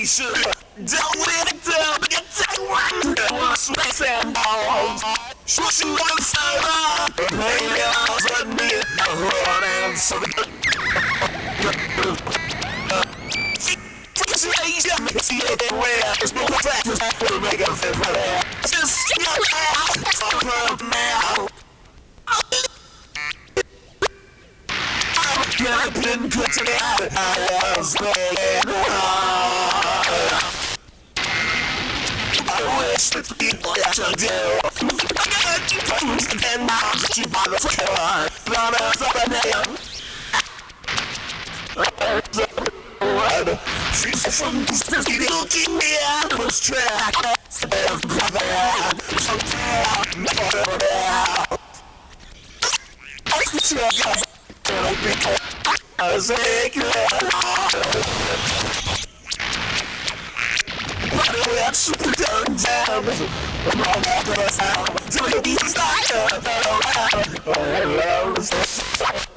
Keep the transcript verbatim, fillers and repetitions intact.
station. Don't let it down, get that one. What's my sand balls? Shoot you on the side. Maybe I'll let me in the heart and so see it where there's no practice to make a fit for that. Just get out now. I've been good to that. I was there. I wish that the people that you do. I got you from and now that you by the floor. Not as of a name. She's from distance, looking me out of the track. Says brother, so down, never down. I see you. I was making it but we are super down down. I'm all back to the sound. Do you be stuck up around?